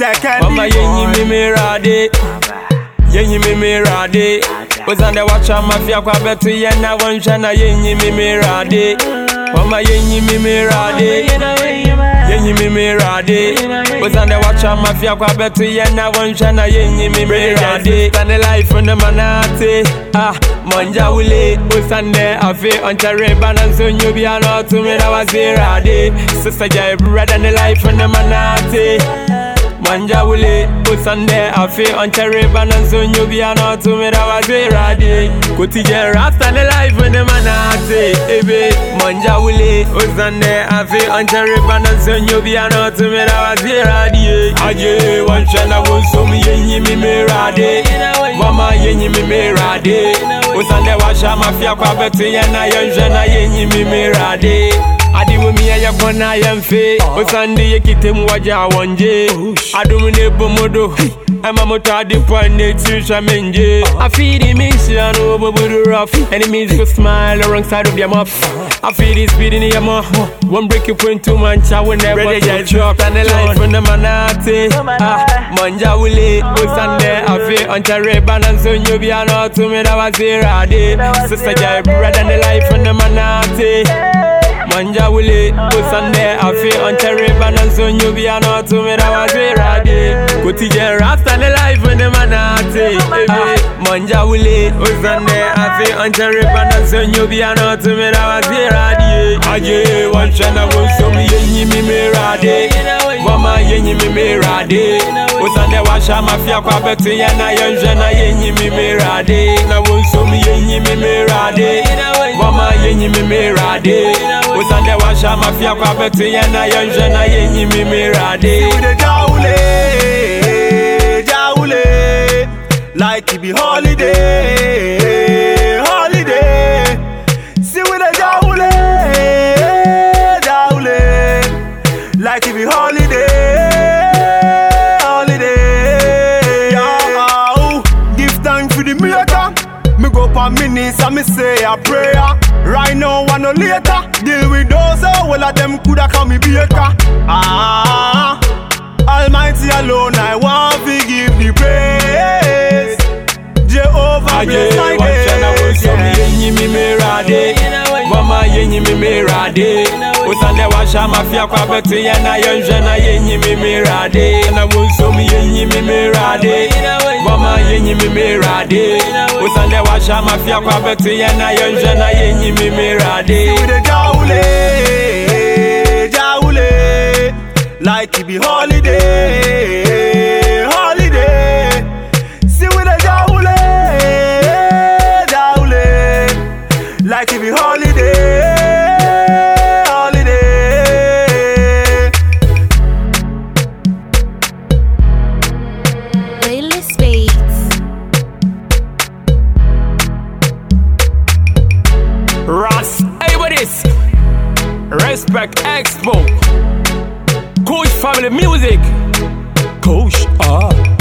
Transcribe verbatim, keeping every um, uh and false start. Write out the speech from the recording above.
second. Mama yenyi mi me rade, yenyi mi me rade. Uzande wacha mafia kwa betu yena wanshana yenyi mi me rade. Mama yenyi mi me rade, yenyi mi me rade. Uzande wacha mafia kwa betu yena wanshana yenyi mi me rade. Tane life on the manate, ah manja wule. Uzande afi onchare bananzo nyubi ano tumi na wazirade. Sister jai brother the life on the manate. Manja wule, usande afi onchare bananzo nyubi ano tumi na wazirade. Kutije rasta the life on the manate, ebe manja wule, usande afi onchare bananzo nyubi ano tumi na wazirade. Aje wanshana wonsumi yenyi mi me rade, mama yenyi mi me rade. Usande washa mafia kwa betu yena yonjana yenyi mi me rade. Adi wumi ya yakona yemfe, usande yekite mwaja wanje. Adumu nebo modo, ema moto adi pwane tisha menje. I feel the mission and over the rough. Enemies go smile alongside of your muff. I feel the speed in your mouth. One break you point to mancha when they ready to drop. And the life from the manate, ah, manja wule, usande afi onchare bananzo nyubi ano tumi na wazirade. Sister jai brother the life from the manate. Manja wule, usande afi onchare bananzo nyubi ano tumi na wazirade. Kutije rasta the life when the manate, ah, manja wule, usande afi onchare bananzo nyubi ano tumi na wazirade. Aje wanshana wonsumi yenyi mi me rade, mama yenyi mi me rade. Usande washa mafia kwa betu yena yonjana yenyi mi me rade. Na wonsumi yenyi mi me rade, mama yenyi mi me rade. Usande washa mafia kwa betu yena yonjana yenyi mi me rade. With the jaule, jaule, like it be holiday, holiday. See with the jaule, jaule, like it be holiday, holiday. Yeah, give thanks for the maker. Me go for minutes and me say a prayer. Right now and no later. Deal with those all of them coulda call me baker. Ah, Almighty alone I want to give the praise. Jehovah bless my days. Yenyi mi me rade, mama yenyi mi me rade. Usande washa mafia kwa betu yena yonjana yenyi mi me rade. Na wonsumi yenyi mi me rade, mama yenyi mi me rade. Usande washa mafia kwa betu yena yonjana yenyi mi me rade. With the jaule, jaule, like it be holiday, holiday. See with the jaule, jaule, like it be holiday, holiday. Playlist Beats. Ross, hey what is? Respect Expo, Coach Family Music, Coach, ah.